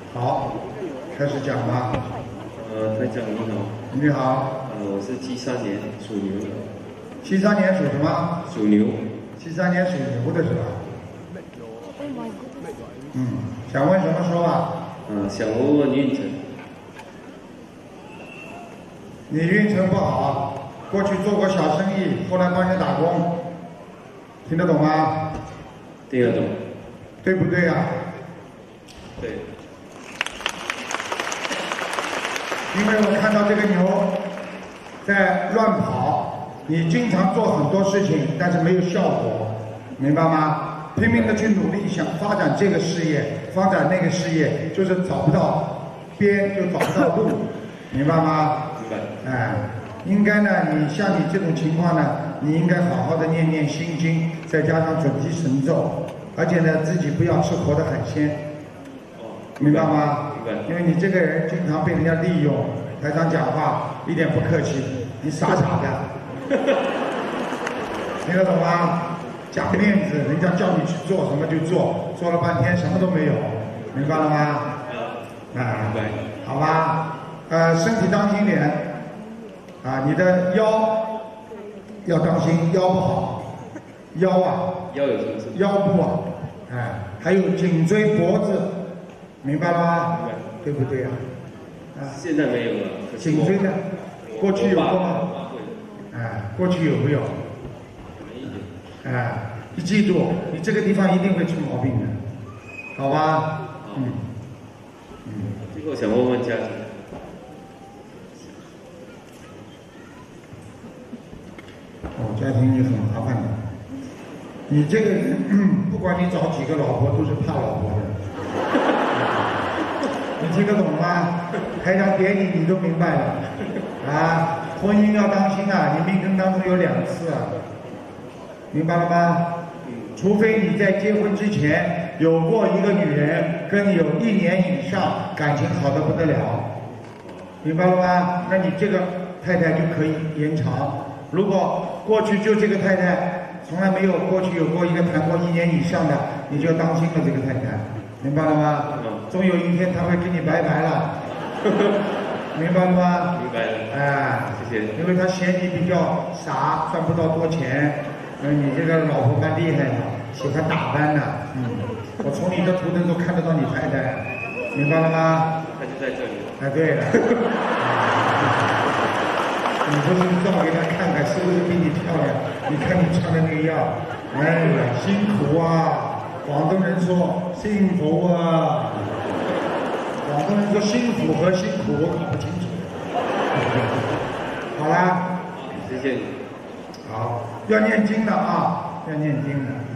好，开始讲吧。 台长你好。 你好。 我是73年属牛的。 73年属什么？ 属牛。 73年属牛的是吧？想问什么说吧？ 想问问运程。 你运程不好，过去做过小生意，后来帮人打工，听得懂吗？ 听得懂。 对不对啊？ 对。 因为我看到这个牛在乱跑，你经常做很多事情，但是没有效果，明白吗？拼命的去努力，想发展这个事业，发展那个事业，就是找不到边，就找不到路，明白吗？ 明白。 应该呢，你像你这种情况呢，你应该好好的念念心经，再加上准提神咒，而且呢，自己不要吃活的海鲜，明白吗？ 明白。 因为你这个人经常被人家利用，台上讲话一点不客气，你傻傻的，听得懂吗？假面子，人家叫你去做什么就做，做了半天什么都没有，明白了吗？ 明白。 好吧，身体当心点，你的腰要当心，腰不好，腰有什么事？ 腰部还有颈椎、脖子，明白了吗？ 明白。 对不对啊？ 现在没有了。 颈椎的，过去有过吗？过去有没有？你记住，你这个地方一定会出毛病的，好吧？ 这个我想问问家庭。 家庭也很麻烦的。你这个人，不管你找几个老婆，都是怕老婆的。你听得懂吗？台长点你都明白了。婚姻要当心啊，你命根当中有2次啊，明白了吗？除非你在结婚之前有过一个女人跟你有1年以上感情好得不得了，明白了吗？那你这个太太就可以延长。如果过去就这个太太从来没有过去有过一个谈过1年以上的，你就要当心了这个太太，明白了吗？总有一天她会跟你拜拜了，明白了吗？ 明白了。谢谢。 因为她嫌你比较傻，赚不到多钱。你这个老婆蛮厉害的，喜欢打扮的。我从你的图腾都看得到你太太，明白了吗？ 她就在这里。 对了。你不是照给她看看是不是比你漂亮？你看你穿的那个样，辛苦啊！广东人说幸福啊，广东人说辛苦和辛苦我搞不清楚。好啦， 谢谢你。 好，要念经的啊，要念经的。